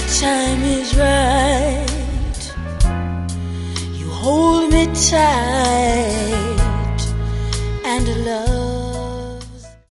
time is right, you hold me tight, and love